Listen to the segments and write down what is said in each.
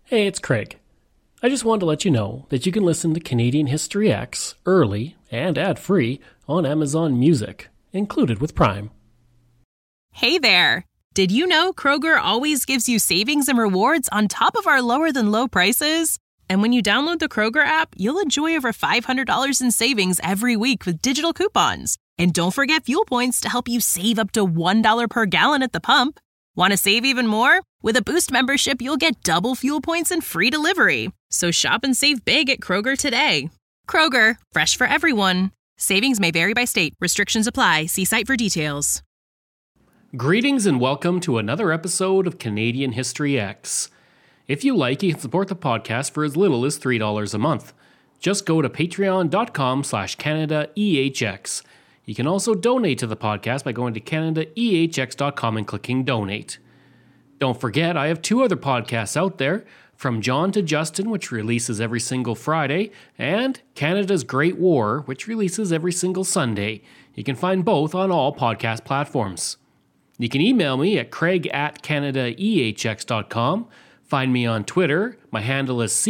Hey, it's Craig. I just wanted to let you know that you can listen to Canadian History X early and ad-free on Amazon Music, included with Prime. Hey there! Did you know Kroger always gives you savings and rewards on top of our lower-than-low prices? And when you download the Kroger app, you'll enjoy over $500 in savings every week with digital coupons. And don't forget fuel points to help you save up to $1 per gallon at the pump. Want to save even more? With a Boost membership, you'll get double fuel points and free delivery. So shop and save big at Kroger today. Kroger, fresh for everyone. Savings may vary by state. Restrictions apply. See site for details. Greetings and welcome to another episode of Canadian History X. If you like, you can support the podcast for as little as $3 a month. Just go to patreon.com/CanadaEHX. You can also donate to the podcast by going to CanadaEHX.com and clicking Donate. Don't forget, I have two other podcasts out there, From John to Justin, which releases every single Friday, and Canada's Great War, which releases every single Sunday. You can find both on all podcast platforms. You can email me at craig@CanadaEHX.com. Find me on Twitter. My handle is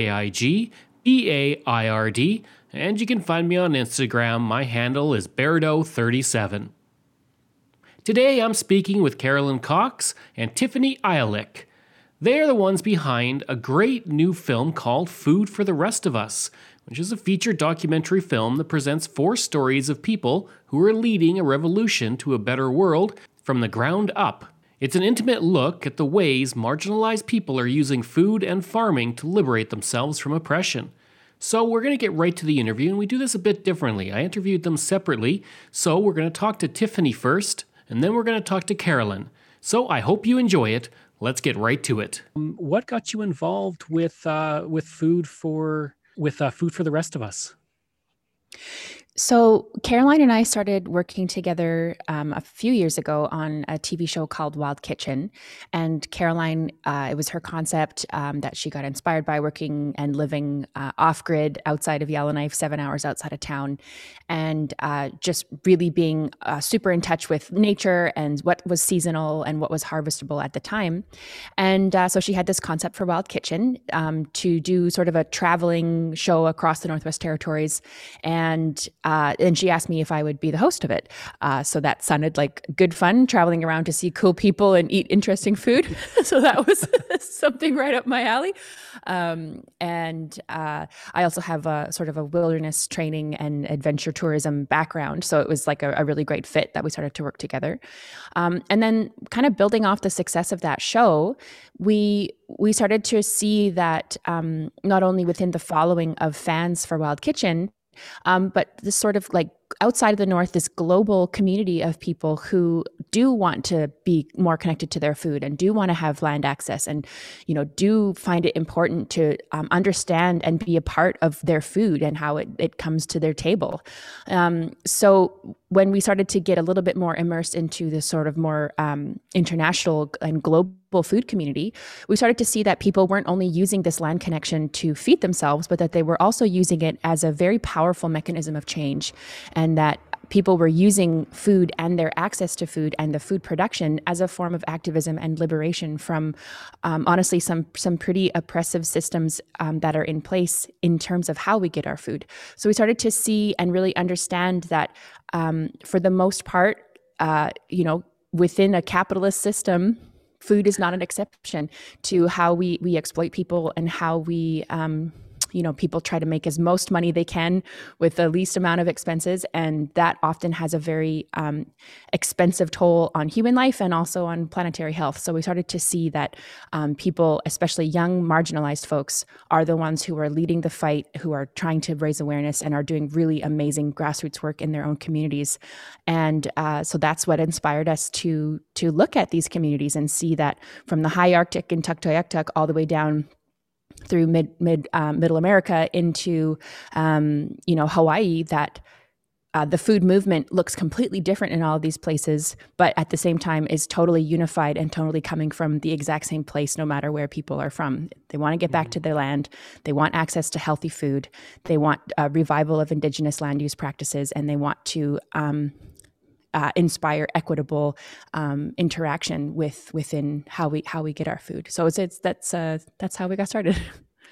CraigBaird, and you can find me on Instagram. My handle is Bairdo37. Today I'm speaking with Carolyn Cox and Tiffany Eilick. They are the ones behind a great new film called Food for the Rest of Us, which is a feature documentary film that presents 4 stories of people who are leading a revolution to a better world from the ground up. It's an intimate look at the ways marginalized people are using food and farming to liberate themselves from oppression. So we're going to get right to the interview, and we do this a bit differently. I interviewed them separately, so we're going to talk to Tiffany first, and then we're going to talk to Carolyn. So I hope you enjoy it. Let's get right to it. What got you involved with Food for the Rest of Us? So Caroline and I started working together a few years ago on a TV show called Wild Kitchen. And Caroline, it was her concept that she got inspired by working and living off-grid outside of Yellowknife, 7 hours outside of town, and just really being super in touch with nature and what was seasonal and what was harvestable at the time. And so she had this concept for Wild Kitchen to do sort of a traveling show across the Northwest Territories. And she asked me if I would be the host of it. So that sounded like good fun, traveling around to see cool people and eat interesting food. So that was something right up my alley. And I also have a sort of a wilderness training and adventure tourism background. So it was like a really great fit that we started to work together. And then kind of building off the success of that show, we started to see that not only within the following of fans for Wild Kitchen, but this sort of like outside of the North, this global community of people who do want to be more connected to their food and do want to have land access and, do find it important to understand and be a part of their food and how it comes to their table. So when we started to get a little bit more immersed into this sort of more international and global food community, we started to see that people weren't only using this land connection to feed themselves, but that they were also using it as a very powerful mechanism of change. And that people were using food and their access to food and the food production as a form of activism and liberation from, honestly, some pretty oppressive systems that are in place in terms of how we get our food. So we started to see and really understand that for the most part, within a capitalist system, food is not an exception to how we exploit people and how we people try to make as most money they can with the least amount of expenses. And that often has a very expensive toll on human life and also on planetary health. So we started to see that people, especially young marginalized folks, are the ones who are leading the fight, who are trying to raise awareness and are doing really amazing grassroots work in their own communities. And so that's what inspired us to look at these communities and see that from the high Arctic in Tuktoyaktuk all the way down through middle America into Hawaii, that the food movement looks completely different in all of these places, but at the same time is totally unified and totally coming from the exact same place, no matter where people are from. They want to get back to their land. They want access to healthy food. They want a revival of indigenous land use practices, and they want to inspire equitable interaction within how we get our food. So that's how we got started.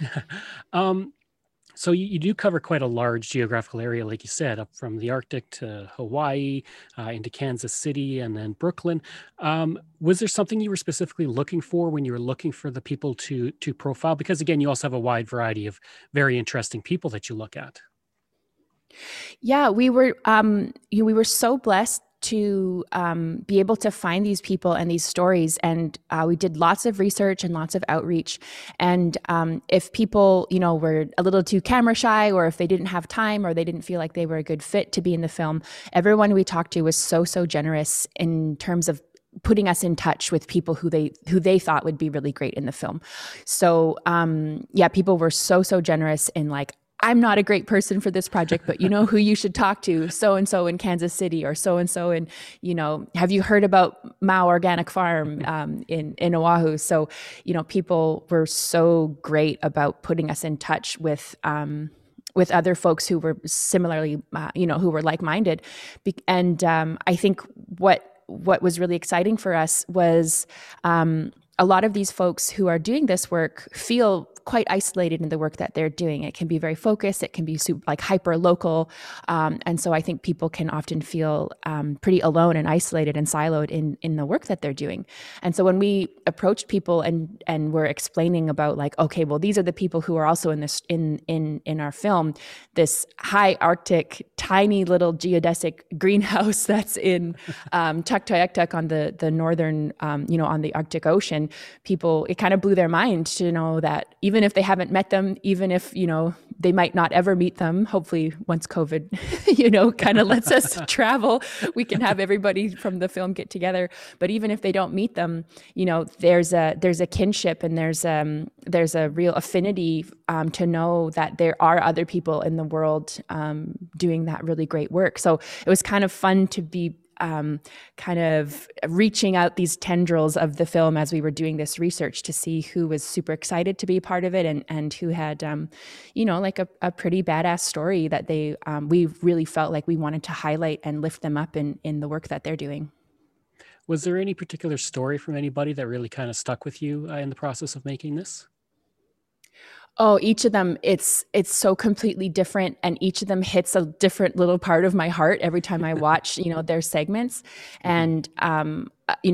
So you do cover quite a large geographical area, like you said, up from the Arctic to Hawaii, into Kansas City, and then Brooklyn. Was there something you were specifically looking for when you were looking for the people to profile? Because again, you also have a wide variety of very interesting people that you look at. Yeah, we were so blessed to be able to find these people and these stories, and we did lots of research and lots of outreach. And if people, were a little too camera shy, or if they didn't have time, or they didn't feel like they were a good fit to be in the film, everyone we talked to was so generous in terms of putting us in touch with people who they thought would be really great in the film. So people were so generous in like, I'm not a great person for this project, but you know who you should talk to, so-and-so in Kansas City, or so-and-so in, have you heard about Mao Organic Farm in Oahu? So, people were so great about putting us in touch with other folks who were similarly, who were like-minded. And I think what was really exciting for us was a lot of these folks who are doing this work feel quite isolated in the work that they're doing. It can be very focused. It can be like hyper local. And so I think people can often feel pretty alone and isolated and siloed in the work that they're doing. And so when we approached people and were explaining about like, okay, well, these are the people who are also in this, in our film, this high Arctic, tiny little geodesic greenhouse that's in Tuktoyaktuk on the northern, on the Arctic Ocean, people, it kind of blew their mind to know that even if they haven't met them, even if, they might not ever meet them, hopefully once COVID, kind of lets us travel, we can have everybody from the film get together. But even if they don't meet them, there's a kinship, and there's a real affinity to know that there are other people in the world doing that really great work. So it was kind of fun to be kind of reaching out these tendrils of the film as we were doing this research to see who was super excited to be a part of it, and who had, like a pretty badass story that we really felt like we wanted to highlight and lift them up in the work that they're doing. Was there any particular story from anybody that really kind of stuck with you in the process of making this? Oh, each of them, it's so completely different, and each of them hits a different little part of my heart every time I watch, their segments. And I'm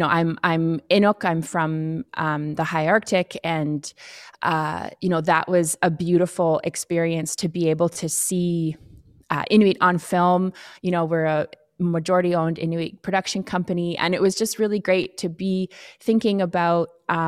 Inuk. I'm from the high Arctic, and that was a beautiful experience to be able to see Inuit on film. We're a majority-owned Inuit production company, and it was just really great to be thinking about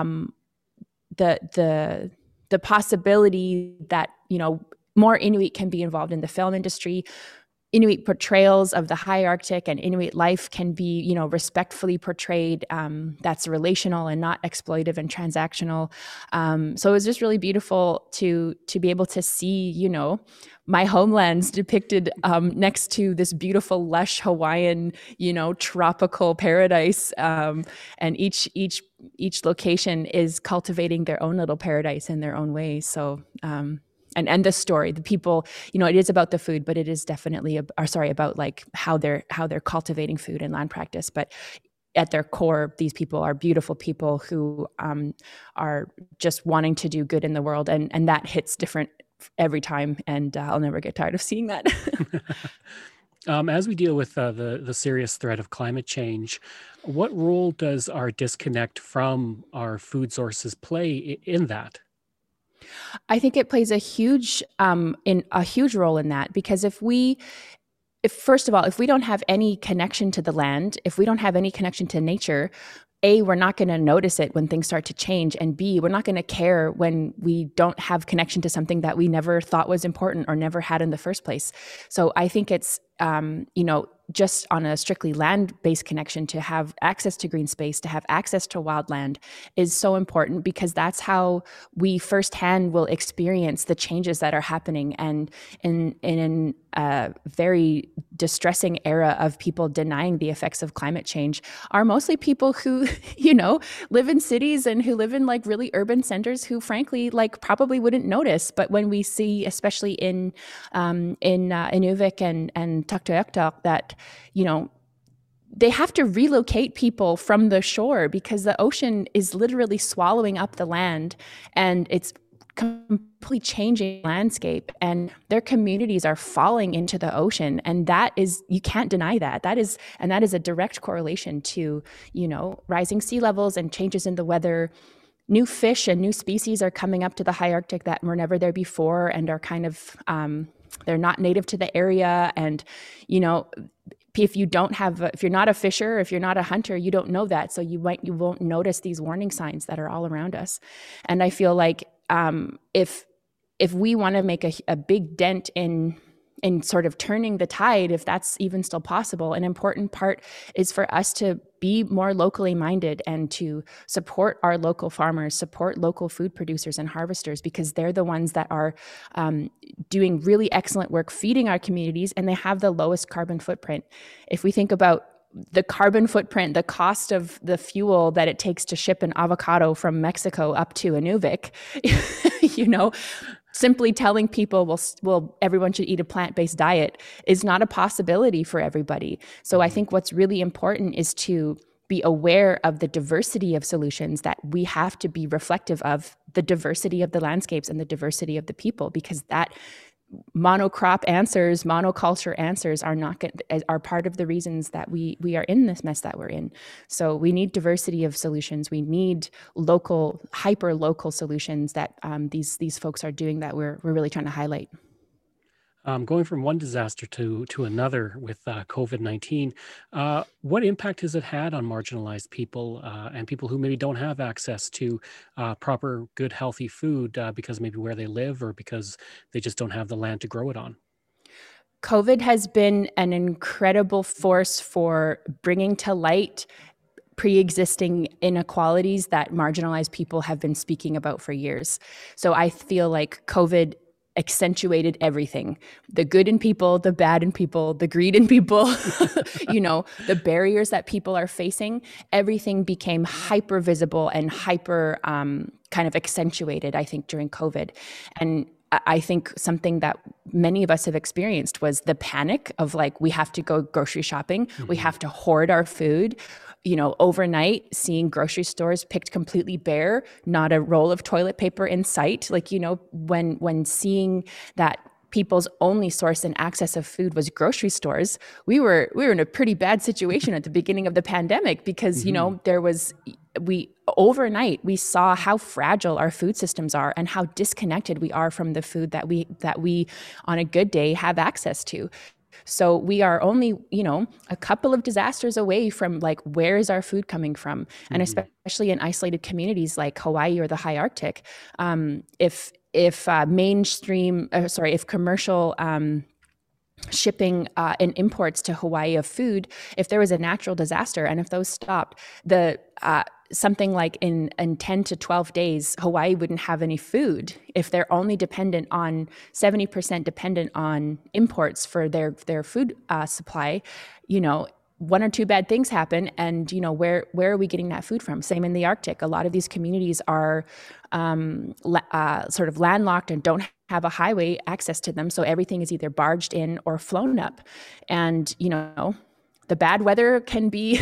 the possibility that, more Inuit can be involved in the film industry. Inuit portrayals of the high Arctic and Inuit life can be, respectfully portrayed. That's relational and not exploitive and transactional. So it was just really beautiful to be able to see, my homelands depicted next to this beautiful, lush Hawaiian, tropical paradise. And each location is cultivating their own little paradise in their own way. So, and the story, the people, it is about the food, but it is definitely about like how they're cultivating food and land practice. But at their core, these people are beautiful people who are just wanting to do good in the world, and that hits different every time, and I'll never get tired of seeing that. As we deal with the serious threat of climate change, what role does our disconnect from our food sources play in that? I think it plays a huge role in that, because if first of all, if we don't have any connection to the land, if we don't have any connection to nature, A, we're not going to notice it when things start to change, and B, we're not going to care when we don't have connection to something that we never thought was important or never had in the first place. So I think it's just on a strictly land-based connection, to have access to green space, to have access to wildland is so important, because that's how we firsthand will experience the changes that are happening. And in a very distressing era of people denying the effects of climate change are mostly people who, live in cities and who live in like really urban centers, who frankly like probably wouldn't notice. But when we see, especially in Inuvik and Tuktoyaktuk, that they have to relocate people from the shore because the ocean is literally swallowing up the land, and it's completely changing landscape, and their communities are falling into the ocean. And that is, you can't deny that. That is a direct correlation to, rising sea levels and changes in the weather. New fish and new species are coming up to the high Arctic that were never there before and are kind of, they're not native to the area. And, if you're not a fisher, if you're not a hunter, you don't know that. So you won't notice these warning signs that are all around us. And I feel like if we want to make a big dent in sort of turning the tide, if that's even still possible, an important part is for us to be more locally minded and to support our local farmers, support local food producers and harvesters, because they're the ones that are doing really excellent work feeding our communities, and they have the lowest carbon footprint. If we think about the carbon footprint, the cost of the fuel that it takes to ship an avocado from Mexico up to Inuvik, simply telling people, well, everyone should eat a plant-based diet is not a possibility for everybody. So I think what's really important is to be aware of the diversity of solutions, that we have to be reflective of the diversity of the landscapes and the diversity of the people, because that monocrop answers, monoculture answers are part of the reasons that we are in this mess that we're in. So we need diversity of solutions. We need local, hyper local solutions that these folks are doing that we're really trying to highlight. Going from one disaster to another with COVID-19, what impact has it had on marginalized people and people who maybe don't have access to proper, good, healthy food because maybe where they live or because they just don't have the land to grow it on? COVID has been an incredible force for bringing to light pre-existing inequalities that marginalized people have been speaking about for years. So I feel like COVID accentuated everything: the good in people, the bad in people, the greed in people, the barriers that people are facing. Everything became hyper visible and hyper kind of accentuated, I think, during COVID. And I think something that many of us have experienced was the panic of like, we have to go grocery shopping. Mm-hmm. We have to hoard our food. Overnight, seeing grocery stores picked completely bare, not a roll of toilet paper in sight. Like, when seeing that people's only source and access of food was grocery stores, we were in a pretty bad situation at the beginning of the pandemic, because, overnight we saw how fragile our food systems are and how disconnected we are from the food that we on a good day have access to. So we are only, a couple of disasters away from like, where is our food coming from? And especially in isolated communities like Hawaii or the high Arctic, if commercial shipping and imports to Hawaii of food, if there was a natural disaster and if those stopped, something like in 10 to 12 days, Hawaii wouldn't have any food if they're only 70% dependent on imports for their food supply. One or two bad things happen, and where are we getting that food from? Same in the Arctic. A lot of these communities are sort of landlocked and don't have a highway access to them, so everything is either barged in or flown up. And the bad weather can be,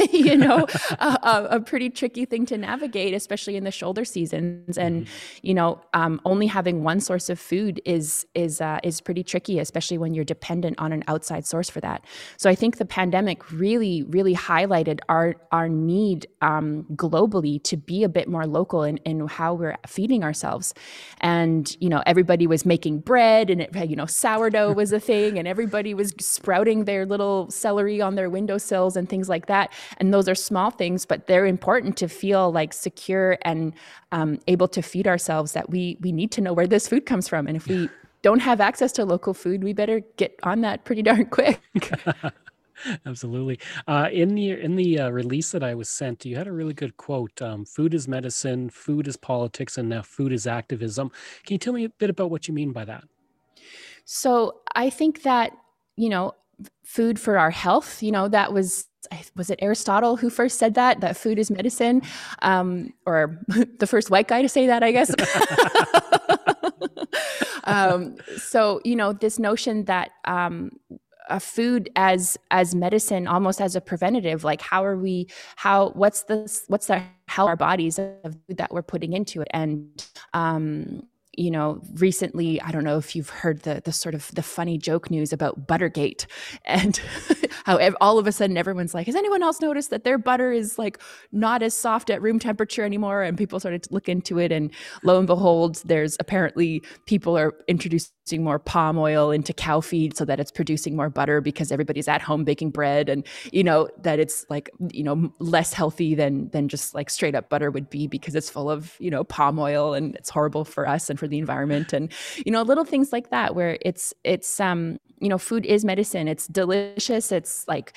a pretty tricky thing to navigate, especially in the shoulder seasons. And, only having one source of food is pretty tricky, especially when you're dependent on an outside source for that. So I think the pandemic really, really highlighted our need globally to be a bit more local in how we're feeding ourselves. And, everybody was making bread, and sourdough was a thing, and everybody was sprouting their little celery on their windowsills and things like that. And those are small things, but they're important to feel like secure and able to feed ourselves, that we need to know where this food comes from. And if we don't have access to local food, we better get on that pretty darn quick. Absolutely. In the release that I was sent, you had a really good quote: "Food is medicine, food is politics, and now food is activism." Can you tell me a bit about what you mean by that? So I think that, food for our health, that was it Aristotle who first said that food is medicine, or the first white guy to say that, I guess. So, this notion that food as medicine, almost as a preventative. Like, what's the health of our bodies of food that we're putting into it? And recently, I don't know if you've heard the sort of the funny joke news about Buttergate, and how all of a sudden everyone's like, has anyone else noticed that their butter is like not as soft at room temperature anymore? And people started to look into it, and lo and behold, there's apparently people are introducing more palm oil into cow feed so that it's producing more butter, because everybody's at home baking bread, and that it's like less healthy than just like straight up butter would be, because it's full of palm oil, and it's horrible for us and for the environment. And little things like that, where it's food is medicine. It's delicious. It's like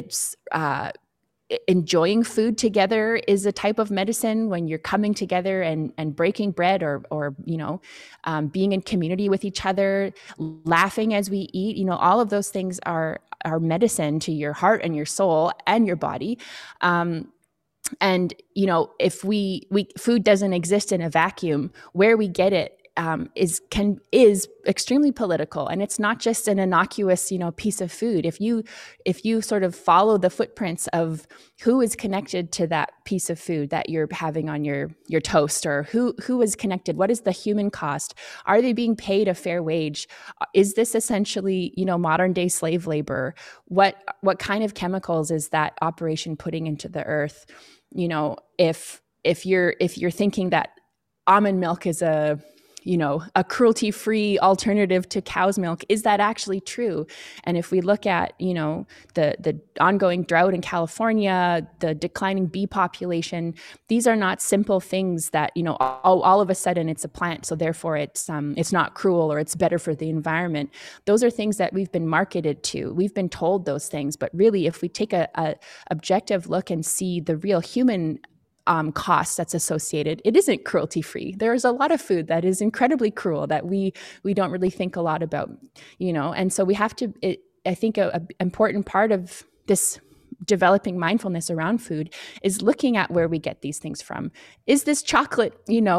enjoying food together is a type of medicine, when you're coming together and breaking bread, or being in community with each other, laughing as we eat. All of those things are medicine to your heart and your soul and your body. And if food doesn't exist in a vacuum, where we get it is extremely political. And it's not just an innocuous piece of food. If you sort of follow the footprints of who is connected to that piece of food that you're having on your toast, or who is connected, what is the human cost? Are they being paid a fair wage? Is this essentially modern day slave labor? What kind of chemicals is that operation putting into the earth? If you're thinking that almond milk is a cruelty-free alternative to cow's milk, is that actually true? And if we look at, the ongoing drought in California, the declining bee population, these are not simple things that, all of a sudden it's a plant, so therefore it's not cruel, or it's better for the environment. Those are things that we've been marketed to. We've been told those things, but really, if we take a objective look and see the real human cost that's associated, it isn't cruelty free. There's a lot of food that is incredibly cruel that we don't really think a lot about, and so we have to, I think an important part of this developing mindfulness around food is looking at where we get these things from. Is this chocolate,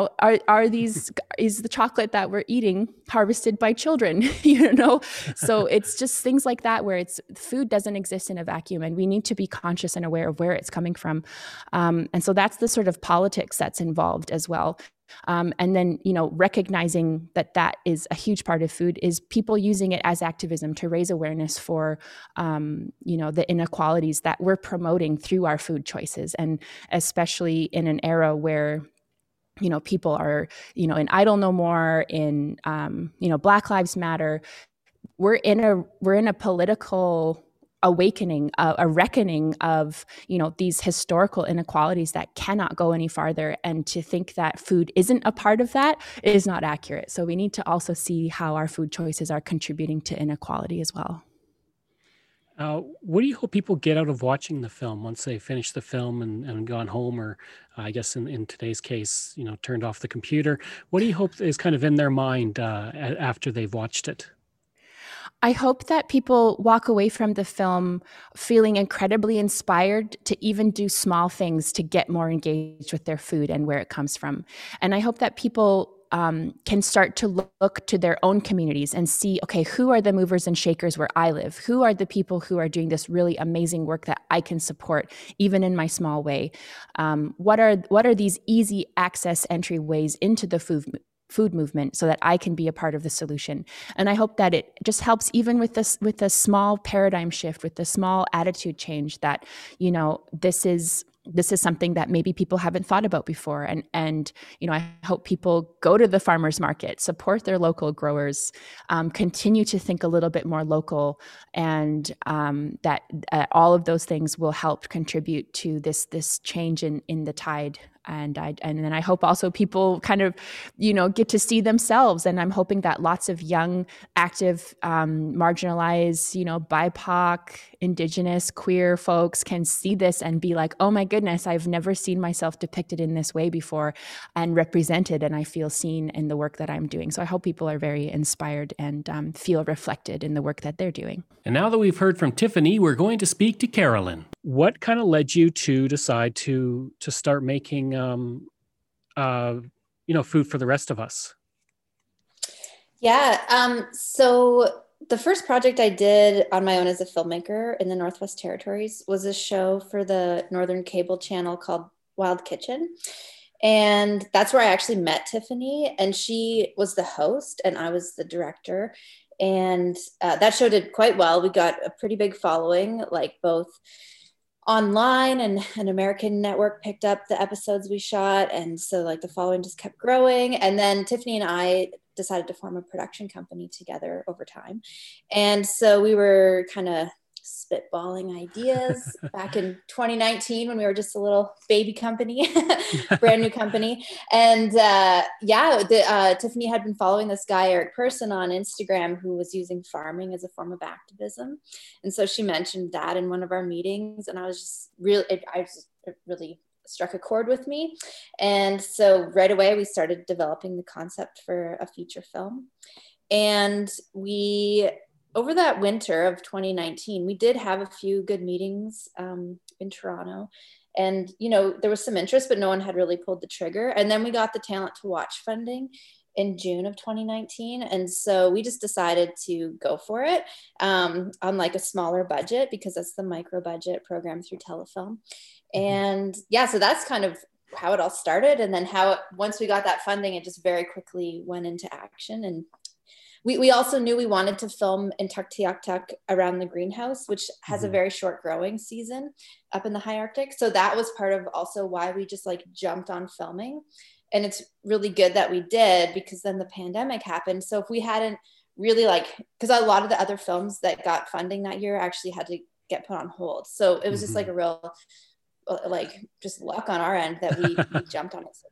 is the chocolate that we're eating harvested by children, So it's just things like that, where food doesn't exist in a vacuum, and we need to be conscious and aware of where it's coming from. And so that's the sort of politics that's involved as well. And then, recognizing that is a huge part of food, is people using it as activism to raise awareness for, the inequalities that we're promoting through our food choices. And especially in an era where, people are, in Idle No More, in, Black Lives Matter, we're in a political awakening, a reckoning of, these historical inequalities that cannot go any farther. And to think that food isn't a part of that is not accurate. So we need to also see how our food choices are contributing to inequality as well. What do you hope people get out of watching the film once they finish the film and gone home, or I guess in today's case, turned off the computer? What do you hope is kind of in their mind after they've watched it? I hope that people walk away from the film feeling incredibly inspired to even do small things to get more engaged with their food and where it comes from. And I hope that people can start to look to their own communities and see, okay, who are the movers and shakers where I live? Who are the people who are doing this really amazing work that I can support, even in my small way? What are these easy access entryways into the food movement, so that I can be a part of the solution? And I hope that it just helps, even with a small paradigm shift, with the small attitude change, that, this is something that maybe people haven't thought about before. And I hope people go to the farmers market, support their local growers, continue to think a little bit more local, and that all of those things will help contribute to this change in the tide. And then I hope also people kind of, get to see themselves. And I'm hoping that lots of young, active, marginalized, BIPOC, Indigenous, queer folks can see this and be like, oh my goodness, I've never seen myself depicted in this way before and represented, and I feel seen in the work that I'm doing. So I hope people are very inspired and feel reflected in the work that they're doing. And now that we've heard from Tiffany, we're going to speak to Carolyn. What kind of led you to decide to start making, food for the rest of us? Yeah. So the first project I did on my own as a filmmaker in the Northwest Territories was a show for the Northern Cable Channel called Wild Kitchen. And that's where I actually met Tiffany, and she was the host and I was the director. And that show did quite well. We got a pretty big following, like both online, and an American network picked up the episodes we shot. And so like the following just kept growing. And then Tiffany and I decided to form a production company together over time. And so we were kind of spitballing ideas back in 2019 when we were just a little baby company, brand new company. And Tiffany had been following this guy, Eric Person, on Instagram, who was using farming as a form of activism. And so she mentioned that in one of our meetings, and I was just it really struck a chord with me. And so right away we started developing the concept for a feature film. And over that winter of 2019, we did have a few good meetings in Toronto. And, there was some interest, but no one had really pulled the trigger. And then we got the Talent to Watch funding in June of 2019. And so we just decided to go for it on like a smaller budget, because that's the micro budget program through Telefilm. And so that's kind of how it all started. And then once we got that funding, it just very quickly went into action. And we also knew we wanted to film in Tuktoyaktuk around the greenhouse, which has a very short growing season up in the high Arctic. So that was part of also why we just like jumped on filming. And it's really good that we did, because then the pandemic happened. So if we hadn't really because a lot of the other films that got funding that year actually had to get put on hold. So it was just like a real just luck on our end that we jumped on it so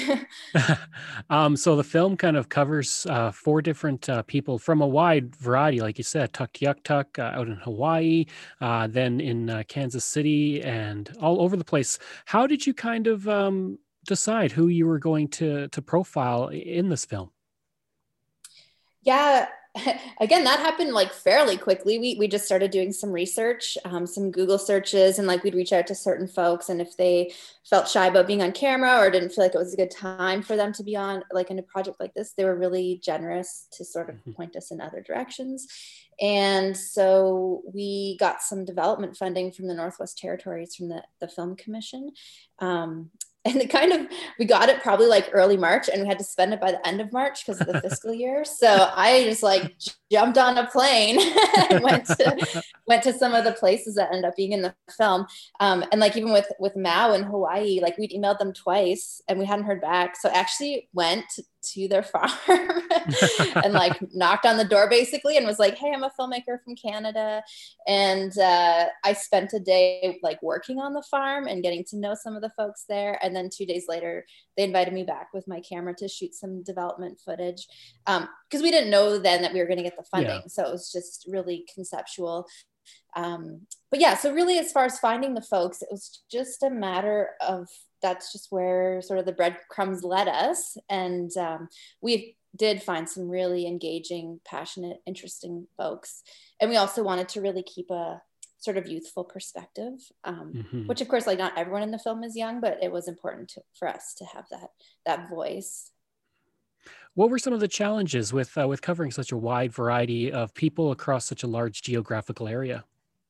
quickly. So the film kind of covers 4 different people from a wide variety, like you said, Tuktoyaktuk, out in Hawaii, then in Kansas City, and all over the place. How did you kind of decide who you were going to profile in this film? Yeah. Again, that happened like fairly quickly. We just started doing some research, some Google searches, and like we'd reach out to certain folks, and if they felt shy about being on camera or didn't feel like it was a good time for them to be on like in a project like this, they were really generous to sort of point us in other directions. And so we got some development funding from the Northwest Territories, from the Film Commission. And we got it probably like early March, and we had to spend it by the end of March because of the fiscal year. So I just like jumped on a plane and went to some of the places that ended up being in the film. And like even with Mau in Hawaii, like we'd emailed them twice and we hadn't heard back. So I actually went to their farm and like knocked on the door basically and was like, hey, I'm a filmmaker from Canada. And I spent a day like working on the farm and getting to know some of the folks there. And then 2 days later, they invited me back with my camera to shoot some development footage, because we didn't know then that we were going to get the funding. Yeah. So it was just really conceptual. But yeah, so really as far as finding the folks, it was just a matter of, that's just where sort of the breadcrumbs led us. And we did find some really engaging, passionate, interesting folks. And we also wanted to really keep a sort of youthful perspective, which of course, like not everyone in the film is young, but it was important for us to have that voice. What were some of the challenges with covering such a wide variety of people across such a large geographical area?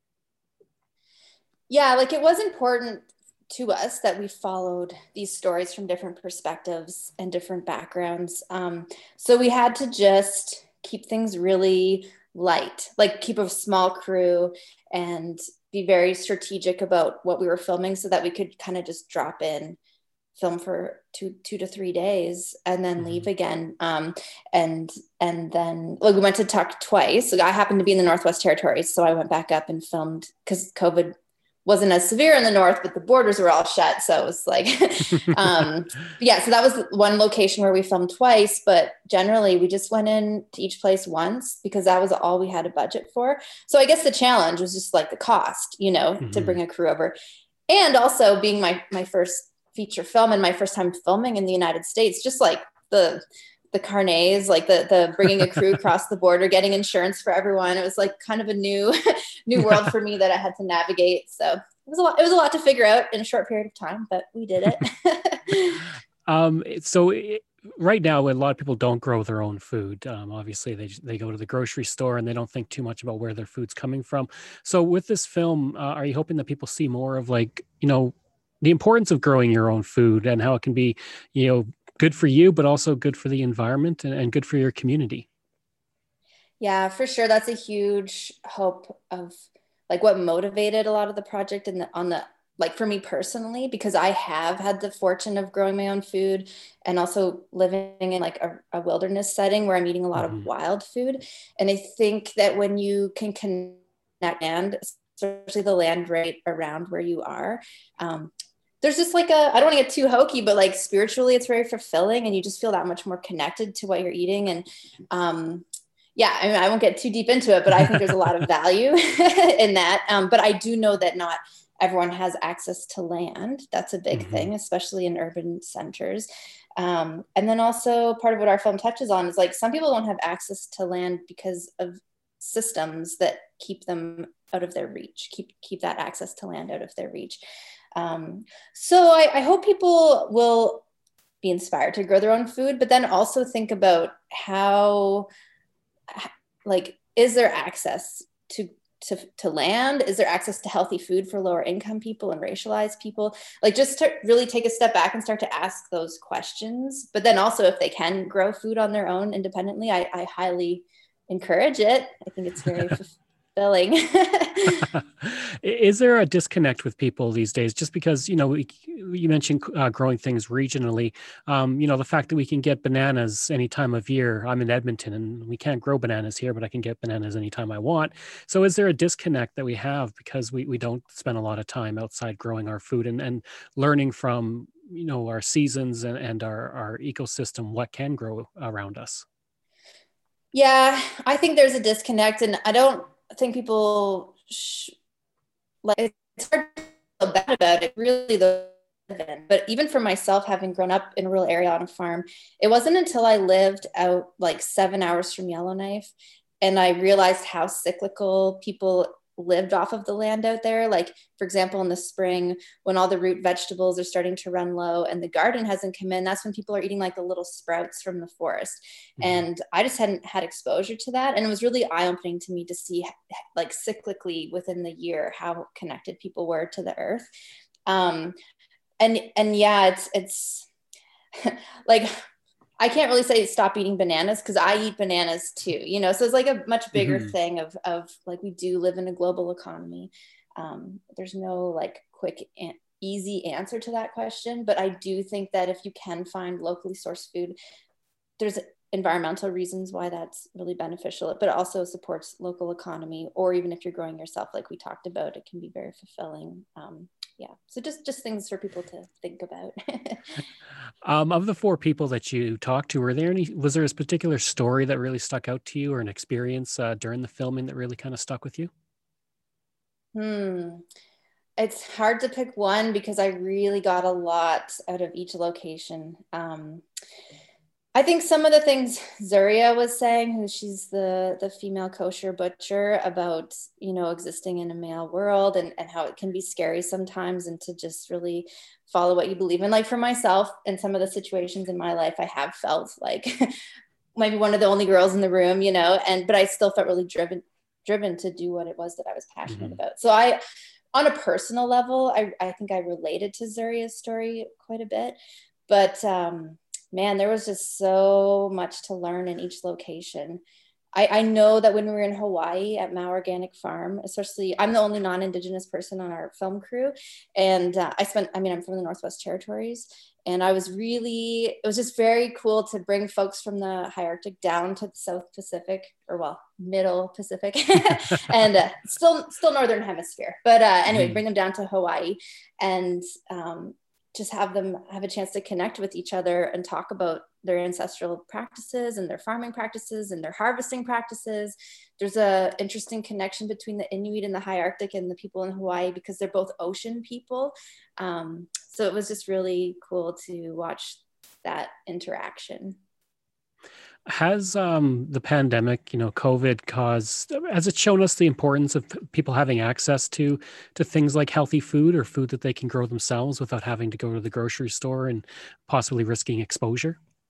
Yeah, like it was important to us that we followed these stories from different perspectives and different backgrounds. So we had to just keep things really light, like keep a small crew and be very strategic about what we were filming so that we could kind of just drop in, film for two to 3 days and then leave again. And then we went to Tuk twice. So I happened to be in the Northwest Territories. So I went back up and filmed because COVID wasn't as severe in the north, but the borders were all shut. So it was like, yeah, so that was one location where we filmed twice, but generally we just went in to each place once because that was all we had a budget for. So I guess the challenge was just like the cost, to bring a crew over. And also being my first feature film and my first time filming in the United States, just like the carnets, like the bringing a crew across the border, getting insurance for everyone. It was like kind of a new world for me that I had to navigate. So it was a lot to figure out in a short period of time, but we did it. So right now, a lot of people don't grow their own food. Obviously, they go to the grocery store and they don't think too much about where their food's coming from. So, with this film, are you hoping that people see more of like the importance of growing your own food and how it can be good for you, but also good for the environment and good for your community? Yeah, for sure. That's a huge hope of like what motivated a lot of the project and on the like for me personally, because I have had the fortune of growing my own food and also living in like a wilderness setting where I'm eating a lot of Hmm. wild food. And I think that when you can connect land, especially the land right around where you are, there's just like I don't want to get too hokey, but like spiritually, it's very fulfilling and you just feel that much more connected to what you're eating. And yeah, I mean, I won't get too deep into it, but I think there's a lot of value in that. But I do know that not everyone has access to land. That's a big Hmm. thing, especially in urban centers. And then also part of what our film touches on is like some people don't have access to land because of systems that keep them out of their reach, keep that access to land out of their reach. So I hope people will be inspired to grow their own food, but then also think about how like is there access to land, is there access to healthy food for lower income people and racialized people, like just to really take a step back and start to ask those questions. But then also if they can grow food on their own independently, I highly encourage it. I think it's very fulfilling. Is there a disconnect with people these days? Just because, you mentioned growing things regionally. The fact that we can get bananas any time of year. I'm in Edmonton and we can't grow bananas here, but I can get bananas anytime I want. So is there a disconnect that we have because we don't spend a lot of time outside growing our food and learning from, our seasons and our ecosystem, what can grow around us? Yeah, I think there's a disconnect, and I don't think people like it's hard to feel bad about it. Really, the but even for myself, having grown up in a rural area on a farm, it wasn't until I lived out like 7 hours from Yellowknife and I realized how cyclical people lived off of the land out there. Like, for example, in the spring, when all the root vegetables are starting to run low and the garden hasn't come in, that's when people are eating like the little sprouts from the forest. Mhm. And I just hadn't had exposure to that. And it was really eye opening to me to see, like, cyclically within the year, how connected people were to the earth. Um, and yeah, it's like I can't really say stop eating bananas because I eat bananas too, So it's like a much bigger Mhm. thing of like we do live in a global economy. There's no like quick easy answer to that question, but I do think that if you can find locally sourced food, there's environmental reasons why that's really beneficial, but it also supports local economy. Or even if you're growing yourself, like we talked about, it can be very fulfilling. Yeah, so just things for people to think about. Of the four people that you talked to, was there a particular story that really stuck out to you or an experience during the filming that really kind of stuck with you? Hmm. It's hard to pick one because I really got a lot out of each location. I think some of the things Zuria was saying, who she's the female kosher butcher, about existing in a male world and how it can be scary sometimes, and to just really follow what you believe in. Like for myself, in some of the situations in my life, I have felt like maybe one of the only girls in the room, but I still felt really driven to do what it was that I was passionate Mhm. about. So I, on a personal level, I think I related to Zuria's story quite a bit, but man, there was just so much to learn in each location. I know that when we were in Hawaii at Mao Organic Farm, especially, I'm the only non-Indigenous person on our film crew. And I'm from the Northwest Territories. And it was just very cool to bring folks from the high Arctic down to the South Pacific, or well, Middle Pacific, and still Northern Hemisphere. But anyway, Mhm. bring them down to Hawaii and just have them have a chance to connect with each other and talk about their ancestral practices and their farming practices and their harvesting practices. There's a interesting connection between the Inuit in the high Arctic and the people in Hawaii because they're both ocean people. So it was just really cool to watch that interaction. Has the pandemic, COVID, has it shown us the importance of people having access to things like healthy food or food that they can grow themselves without having to go to the grocery store and possibly risking exposure?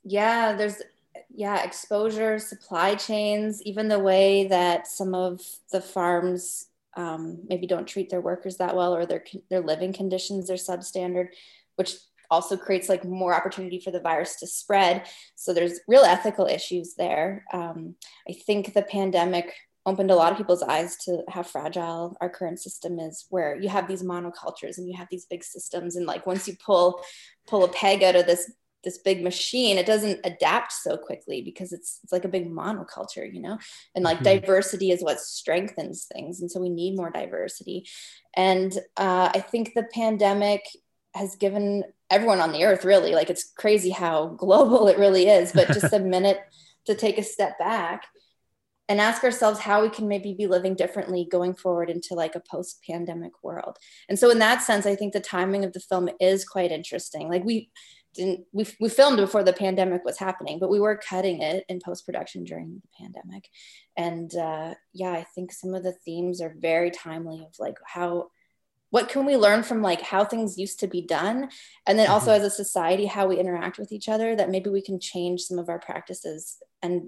Yeah, there's exposure, supply chains, even the way that some of the farms maybe don't treat their workers that well, or their living conditions are substandard, which also creates like more opportunity for the virus to spread. So there's real ethical issues there. I think the pandemic opened a lot of people's eyes to how fragile our current system is, where you have these monocultures and you have these big systems, and like once you pull a peg out of this big machine, it doesn't adapt so quickly because it's like a big monoculture, and like diversity is what strengthens things, and so we need more diversity. And I think the pandemic has given everyone on the earth, really, like, it's crazy how global it really is, but just a minute to take a step back and ask ourselves how we can maybe be living differently going forward into like a post-pandemic world. And so in that sense, I think the timing of the film is quite interesting. Like we filmed before the pandemic was happening, but we were cutting it in post-production during the pandemic. And I think some of the themes are very timely, of like what can we learn from like how things used to be done? And then also as a society, how we interact with each other, that maybe we can change some of our practices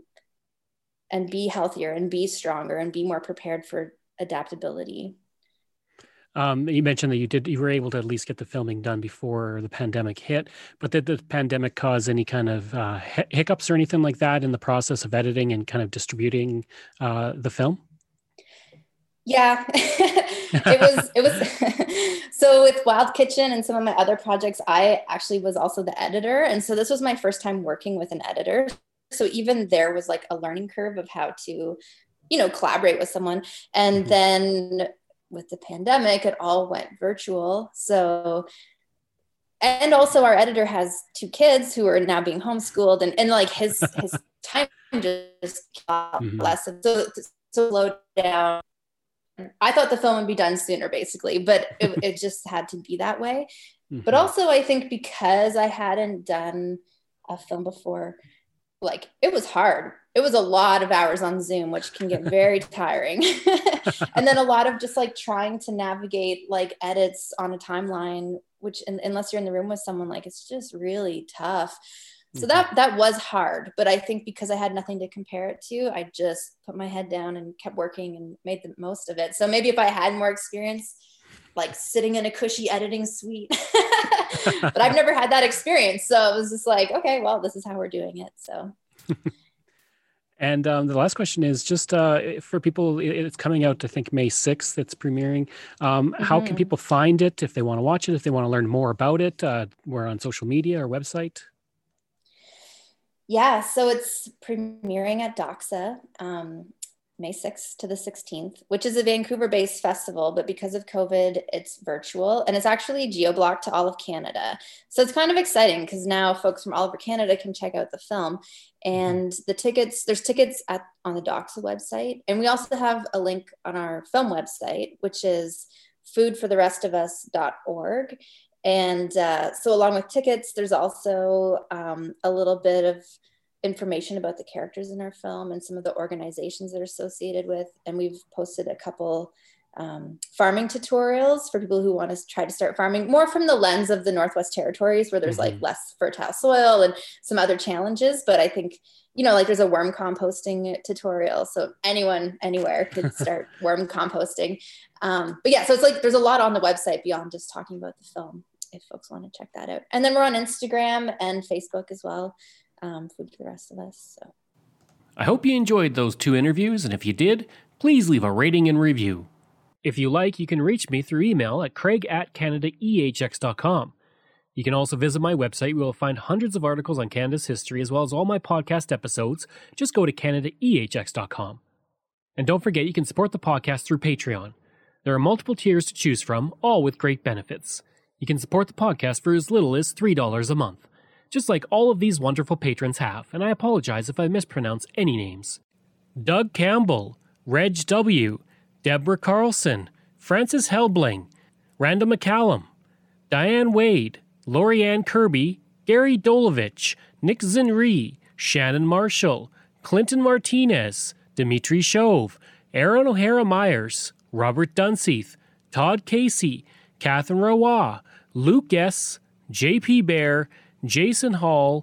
and be healthier and be stronger and be more prepared for adaptability. You mentioned that you were able to at least get the filming done before the pandemic hit, but did the pandemic cause any kind of hiccups or anything like that in the process of editing and kind of distributing the film? Yeah, it was so with Wild Kitchen and some of my other projects, I actually was also the editor. And so this was my first time working with an editor. So even there was like a learning curve of how to, collaborate with someone. And then with the pandemic, it all went virtual. So, and also our editor has 2 kids who are now being homeschooled, and like his time just got less. So slowed down. I thought the film would be done sooner, basically, but it just had to be that way. But also I think because I hadn't done a film before, like it was hard. It was a lot of hours on Zoom, which can get very tiring. And then a lot of just like trying to navigate like edits on a timeline, which unless you're in the room with someone, like it's just really tough. So that was hard, but I think because I had nothing to compare it to, I just put my head down and kept working and made the most of it. So maybe if I had more experience, like sitting in a cushy editing suite, but I've never had that experience. So it was just like, okay, well, this is how we're doing it. So. And the last question is just for people, it's coming out, I think, May 6th, it's premiering. How can people find it if they want to watch it, if they want to learn more about it? We're on social media or website. Yeah, so it's premiering at Doxa May 6th to the 16th, which is a Vancouver-based festival, but because of COVID, it's virtual, and it's actually geo-blocked to all of Canada. So it's kind of exciting because now folks from all over Canada can check out the film. And there's tickets on the Doxa website. And we also have a link on our film website, which is foodfortherestofus.org. And so along with tickets, there's also a little bit of information about the characters in our film and some of the organizations that are associated with. And we've posted a couple farming tutorials for people who want to try to start farming more from the lens of the Northwest Territories, where there's like less fertile soil and some other challenges. But I think, like there's a worm composting tutorial. So anyone, anywhere could start worm composting. But yeah, so it's like, there's a lot on the website beyond just talking about the film, if folks want to check that out. And then we're on Instagram and Facebook as well. Food for the Rest of Us. So. I hope you enjoyed those 2 interviews, and if you did, please leave a rating and review. If you like, you can reach me through email at craig@canadaehx.com. You can also visit my website where you'll find hundreds of articles on Canada's history as well as all my podcast episodes. Just go to canadaehx.com. And don't forget, you can support the podcast through Patreon. There are multiple tiers to choose from, all with great benefits. You can support the podcast for as little as $3 a month, just like all of these wonderful patrons have, and I apologize if I mispronounce any names. Doug Campbell, Reg W., Deborah Carlson, Francis Helbling, Randall McCallum, Diane Wade, Lorianne Kirby, Gary Dolovich, Nick Zinri, Shannon Marshall, Clinton Martinez, Dimitri Chauve, Aaron O'Hara Myers, Robert Dunseith, Todd Casey, Catherine Roy, Luke S., J.P. Bear, Jason Hall,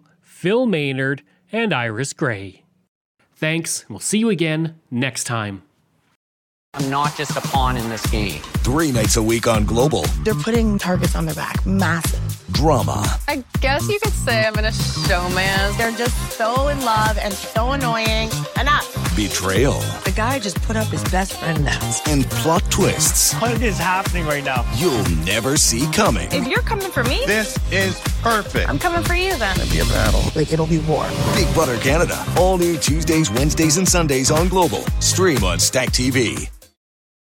Phil Maynard, and Iris Gray. Thanks, and we'll see you again next time. I'm not just a pawn in this game. 3 nights a week on Global. They're putting targets on their back. Massive. Drama. I guess you could say I'm in a showman. They're just so in love and so annoying. Enough. Betrayal. The guy just put up his best friend now. And plot twists. What is happening right now? You'll never see coming. If you're coming for me, This is perfect. I'm coming for you then. It'll be a battle. Like, it'll be war. Big Brother Canada. All new Tuesdays, Wednesdays, and Sundays on Global. Stream on Stack TV.